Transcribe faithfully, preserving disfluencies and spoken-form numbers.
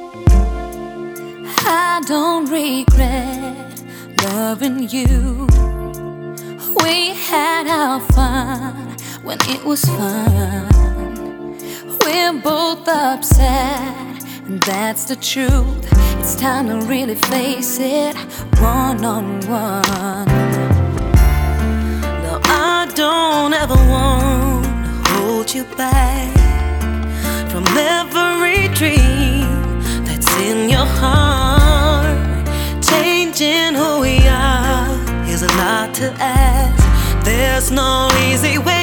I don't regret loving you. We had our fun when it was fun. We're both upset, and that's the truth. It's time to really face it one on one. Now I don't ever want to hold you back from every dream that's in your heart. Changing who we are is a lot to ask. There's no easy way